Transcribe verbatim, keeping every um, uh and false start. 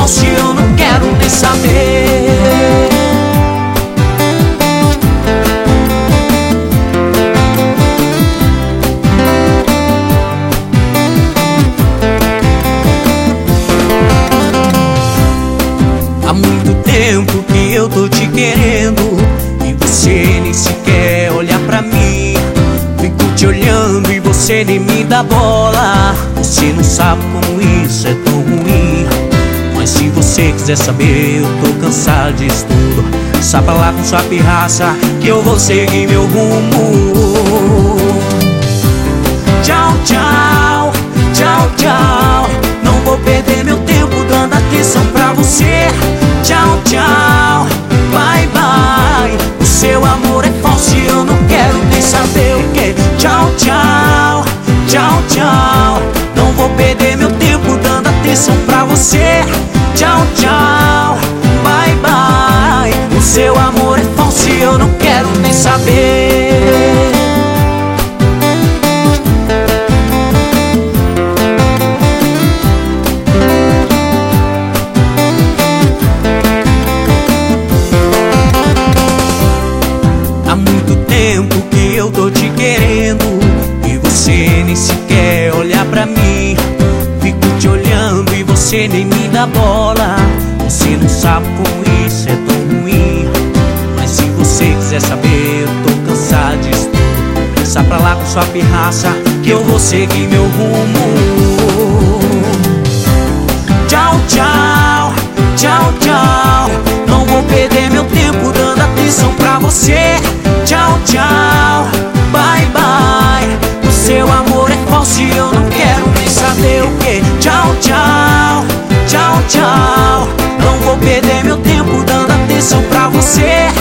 falso e eu não quero nem saber. Há muito tempo que eu tô te querendo e você nem sequer olha pra mim. Fico te olhando e você nem me dá bola. Você não sabe como isso é tão ruim. Mas se você quiser saber, eu tô cansado disso tudo. Sai pra lá com sua pirraça que eu vou seguir meu rumo. Tchau, tchau, tchau, tchau. Não vou perder meu tempo dando atenção pra você. Tchau, tchau, bye, bye. O seu amor é falso e eu não quero nem saber o que. Tchau, tchau, tchau, tchau. Não vou perder meu tempo dando atenção pra você. Tchau, tchau, bye, bye. O seu amor é falso e eu não quero nem saber. Há muito tempo que eu tô te querendo e você nem sequer olha pra mim. Fico te olhando e você nem me dá bola. Você não sabe como isso é tão ruim. Mas se você quiser saber, eu tô cansado disso tudo. Sai pra lá com sua pirraça que eu vou seguir meu rumo. Tchau, tchau, tchau, tchau. Não vou perder meu tempo dando atenção pra você. Tchau, tchau, bye, bye. O seu amor é falso e eu não quero nem saber o que. Tchau, tchau, tchau, tchau. Não vou perder meu tempo dando atenção pra você.